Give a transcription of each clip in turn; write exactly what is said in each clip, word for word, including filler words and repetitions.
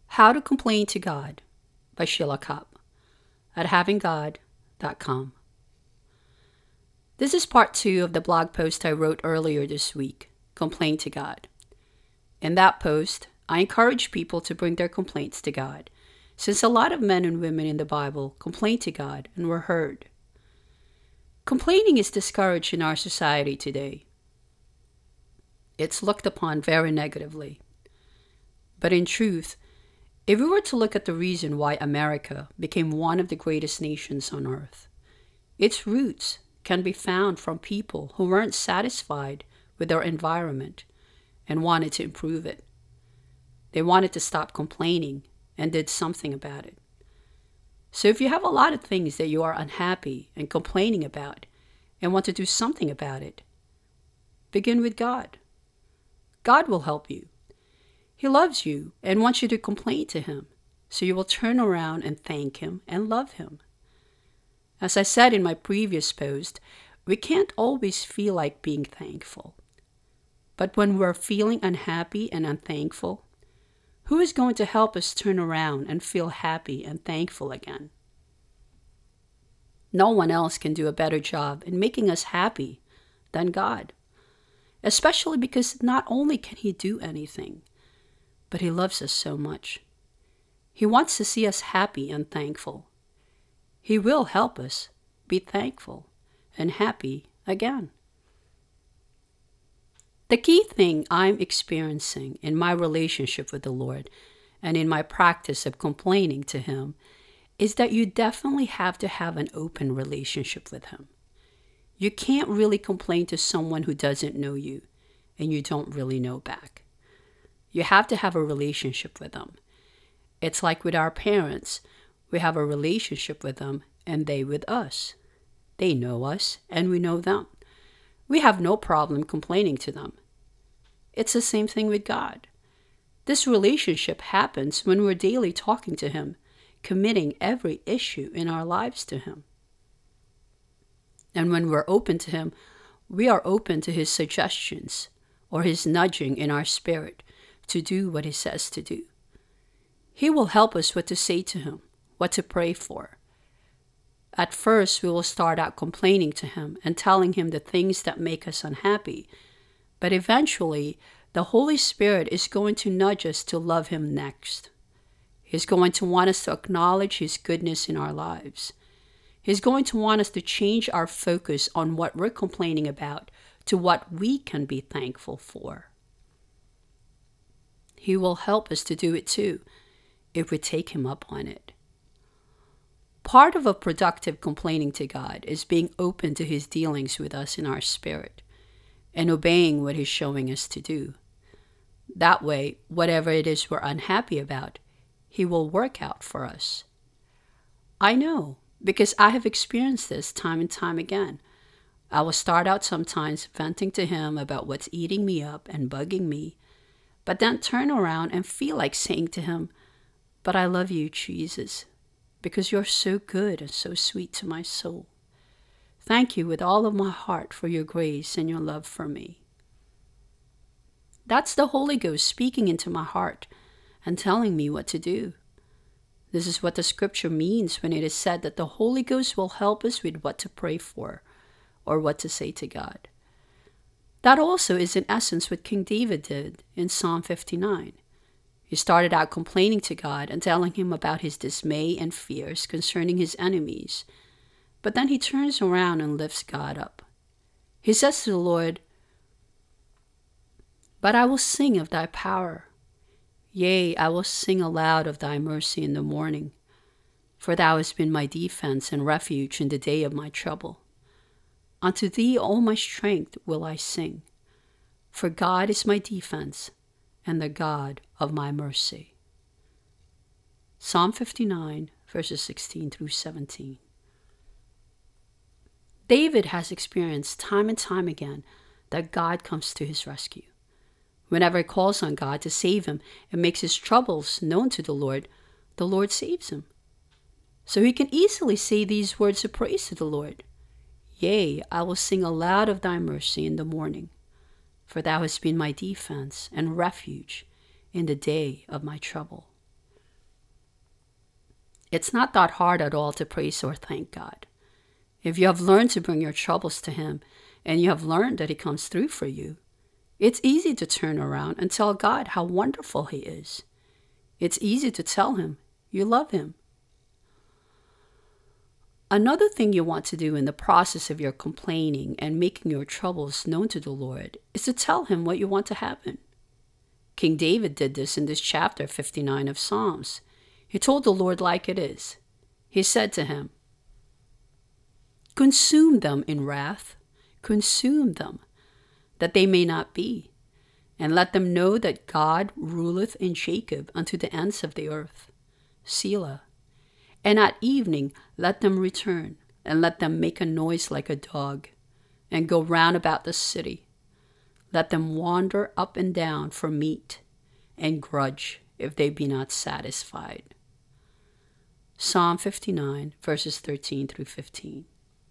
How to Complain to God by Sheila Kopp at having god dot com. This is part two of the blog post I wrote earlier this week, Complain to God. In that post, I encourage people to bring their complaints to God, since a lot of men and women in the Bible complained to God and were heard. Complaining is discouraged in our society today. It's looked upon very negatively. But in truth, if we were to look at the reason why America became one of the greatest nations on earth, its roots can be found from people who weren't satisfied with their environment and wanted to improve it. They wanted to stop complaining and did something about it. So if you have a lot of things that you are unhappy and complaining about and want to do something about it, begin with God. God will help you. He loves you and wants you to complain to Him, so you will turn around and thank Him and love Him. As I said in my previous post, we can't always feel like being thankful. But when we're feeling unhappy and unthankful, who is going to help us turn around and feel happy and thankful again? No one else can do a better job in making us happy than God, especially because not only can He do anything, but He loves us so much. He wants to see us happy and thankful. He will help us be thankful and happy again. The key thing I'm experiencing in my relationship with the Lord and in my practice of complaining to Him is that you definitely have to have an open relationship with Him. You can't really complain to someone who doesn't know you and you don't really know back. You have to have a relationship with them. It's like with our parents. We have a relationship with them and they with us. They know us and we know them. We have no problem complaining to them. It's the same thing with God. This relationship happens when we're daily talking to Him, committing every issue in our lives to Him. And when we're open to Him, we are open to His suggestions or His nudging in our spirit to do what He says to do. He will help us what to say to Him, what to pray for. At first, we will start out complaining to Him and telling Him the things that make us unhappy. But eventually, the Holy Spirit is going to nudge us to love Him next. He's going to want us to acknowledge His goodness in our lives. He's going to want us to change our focus on what we're complaining about to what we can be thankful for. He will help us to do it too, if we take Him up on it. Part of a productive complaining to God is being open to His dealings with us in our spirit and obeying what He's showing us to do. That way, whatever it is we're unhappy about, He will work out for us. I know, because I have experienced this time and time again. I will start out sometimes venting to Him about what's eating me up and bugging me, but then turn around and feel like saying to Him, "But I love you, Jesus, because you're so good and so sweet to my soul. Thank you with all of my heart for your grace and your love for me." That's the Holy Ghost speaking into my heart and telling me what to do. This is what the scripture means when it is said that the Holy Ghost will help us with what to pray for or what to say to God. That also is in essence what King David did in Psalm fifty-nine. He started out complaining to God and telling Him about his dismay and fears concerning his enemies. But then he turns around and lifts God up. He says to the Lord, "But I will sing of thy power. Yea, I will sing aloud of thy mercy in the morning. For thou hast been my defense and refuge in the day of my trouble. Unto thee all my strength will I sing. For God is my defense and the God of my mercy." Psalm fifty-nine, verses sixteen through seventeen. David has experienced time and time again that God comes to his rescue. Whenever he calls on God to save him and makes his troubles known to the Lord, the Lord saves him. So he can easily say these words of praise to the Lord. "Yea, I will sing aloud of thy mercy in the morning, for thou hast been my defense and refuge in the day of my trouble." It's not that hard at all to praise or thank God. If you have learned to bring your troubles to Him and you have learned that He comes through for you, it's easy to turn around and tell God how wonderful He is. It's easy to tell Him you love Him. Another thing you want to do in the process of your complaining and making your troubles known to the Lord is to tell Him what you want to happen. King David did this in this chapter fifty-nine of Psalms. He told the Lord like it is. He said to Him, "Consume them in wrath, consume them, that they may not be, and let them know that God ruleth in Jacob unto the ends of the earth. Selah. And at evening let them return, and let them make a noise like a dog, and go round about the city. Let them wander up and down for meat, and grudge if they be not satisfied." Psalm fifty-nine, verses thirteen through fifteen.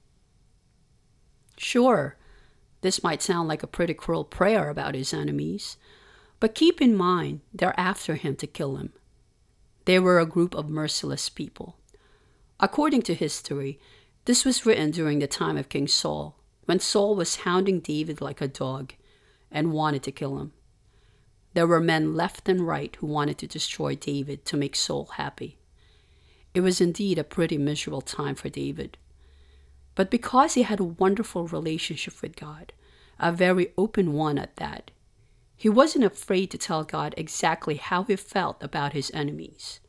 Sure, this might sound like a pretty cruel prayer about his enemies, but keep in mind they're after him to kill him. They were a group of merciless people. According to history, this was written during the time of King Saul, when Saul was hounding David like a dog and wanted to kill him. There were men left and right who wanted to destroy David to make Saul happy. It was indeed a pretty miserable time for David. But because he had a wonderful relationship with God, a very open one at that, he wasn't afraid to tell God exactly how he felt about his enemies.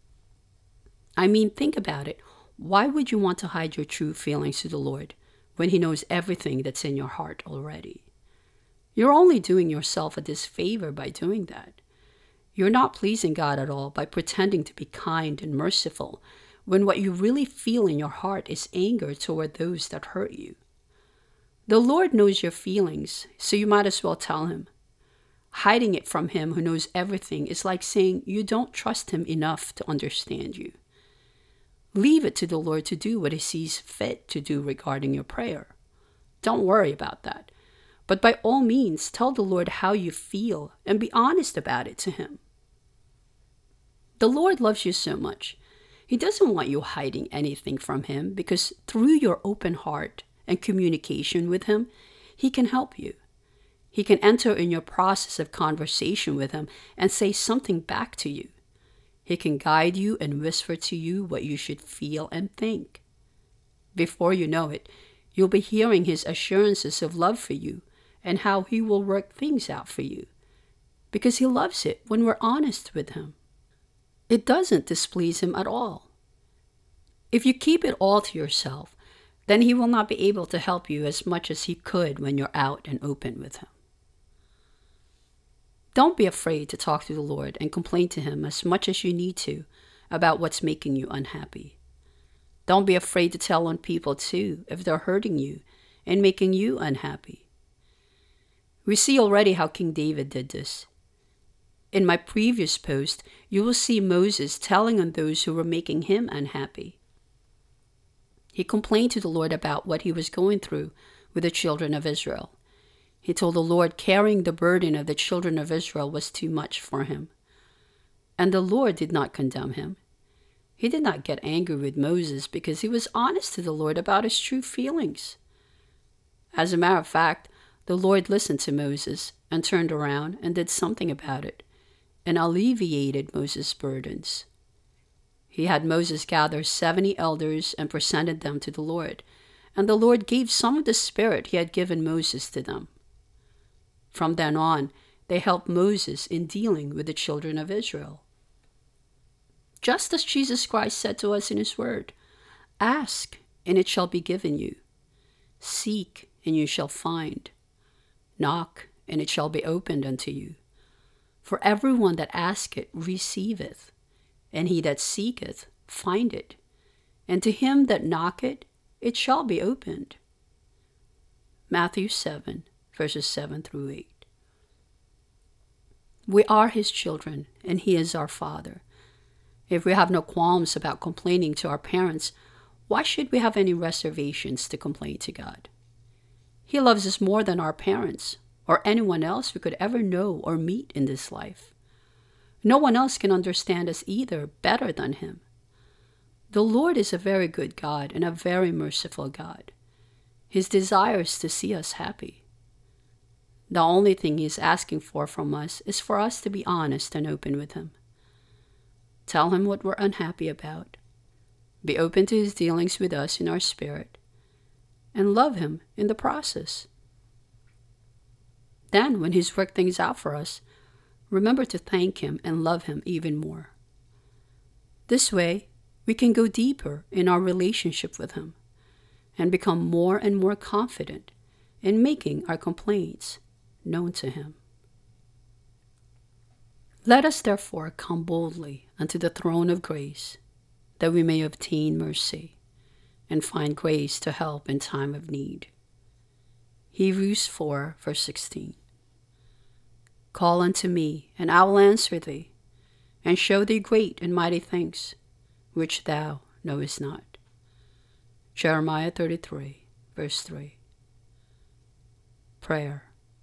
I mean, think about it. Why would you want to hide your true feelings to the Lord when He knows everything that's in your heart already? You're only doing yourself a disfavor by doing that. You're not pleasing God at all by pretending to be kind and merciful when what you really feel in your heart is anger toward those that hurt you. The Lord knows your feelings, so you might as well tell Him. Hiding it from Him who knows everything is like saying you don't trust Him enough to understand you. Leave it to the Lord to do what He sees fit to do regarding your prayer. Don't worry about that. But by all means, tell the Lord how you feel and be honest about it to Him. The Lord loves you so much. He doesn't want you hiding anything from Him because through your open heart and communication with Him, He can help you. He can enter in your process of conversation with Him and say something back to you. He can guide you and whisper to you what you should feel and think. Before you know it, you'll be hearing His assurances of love for you and how He will work things out for you, because He loves it when we're honest with Him. It doesn't displease Him at all. If you keep it all to yourself, then He will not be able to help you as much as He could when you're out and open with Him. Don't be afraid to talk to the Lord and complain to Him as much as you need to about what's making you unhappy. Don't be afraid to tell on people too if they're hurting you and making you unhappy. We see already how King David did this. In my previous post, you will see Moses telling on those who were making him unhappy. He complained to the Lord about what he was going through with the children of Israel. He told the Lord carrying the burden of the children of Israel was too much for him. And the Lord did not condemn him. He did not get angry with Moses because he was honest to the Lord about his true feelings. As a matter of fact, the Lord listened to Moses and turned around and did something about it and alleviated Moses' burdens. He had Moses gather seventy elders and presented them to the Lord, and the Lord gave some of the Spirit He had given Moses to them. From then on, they helped Moses in dealing with the children of Israel. Just as Jesus Christ said to us in His Word, "Ask, and it shall be given you. Seek, and you shall find. Knock, and it shall be opened unto you. For everyone that asketh receiveth, and he that seeketh findeth, and to him that knocketh it shall be opened." Matthew seven, verses seven through eight. We are His children, and He is our Father. If we have no qualms about complaining to our parents, why should we have any reservations to complain to God? He loves us more than our parents, or anyone else we could ever know or meet in this life. No one else can understand us either better than Him. The Lord is a very good God and a very merciful God. His desire is to see us happy. The only thing He is asking for from us is for us to be honest and open with Him. Tell Him what we're unhappy about. Be open to His dealings with us in our spirit. And love Him in the process. Then, when He's worked things out for us, remember to thank Him and love Him even more. This way, we can go deeper in our relationship with Him and become more and more confident in making our complaints known to Him. Let us therefore come boldly unto the throne of grace, that we may obtain mercy and find grace to help in time of need. Hebrews four, verse sixteen. Call unto me, and I will answer thee, and show thee great and mighty things, which thou knowest not. Jeremiah thirty-three, verse three. Prayer.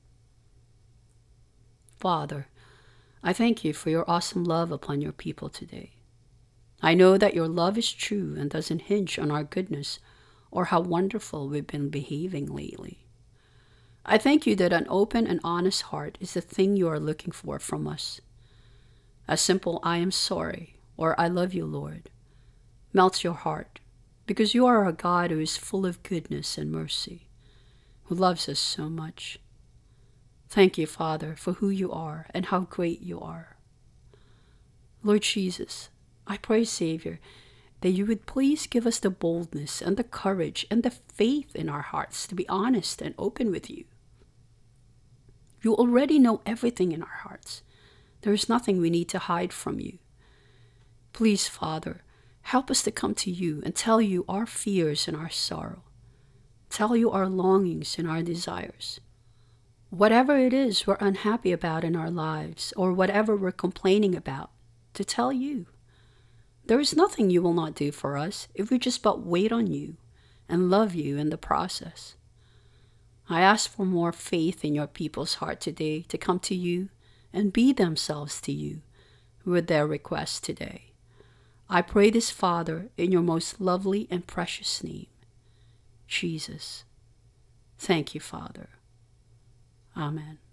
Father, I thank You for Your awesome love upon Your people today. I know that Your love is true and doesn't hinge on our goodness or how wonderful we've been behaving lately. I thank You that an open and honest heart is the thing You are looking for from us. A simple I am sorry or I love You, Lord, melts Your heart, because You are a God who is full of goodness and mercy, who loves us so much. Thank You, Father, for who You are and how great You are. Lord Jesus, I pray, Savior, that You would please give us the boldness and the courage and the faith in our hearts to be honest and open with You. You already know everything in our hearts. There is nothing we need to hide from You. Please, Father, help us to come to You and tell You our fears and our sorrow. Tell You our longings and our desires. Whatever it is we're unhappy about in our lives, or whatever we're complaining about, to tell You. There is nothing You will not do for us if we just but wait on You and love You in the process. I ask for more faith in Your people's heart today to come to You and be themselves to You with their requests today. I pray this, Father, in Your most lovely and precious name, Jesus. Thank You, Father. Amen.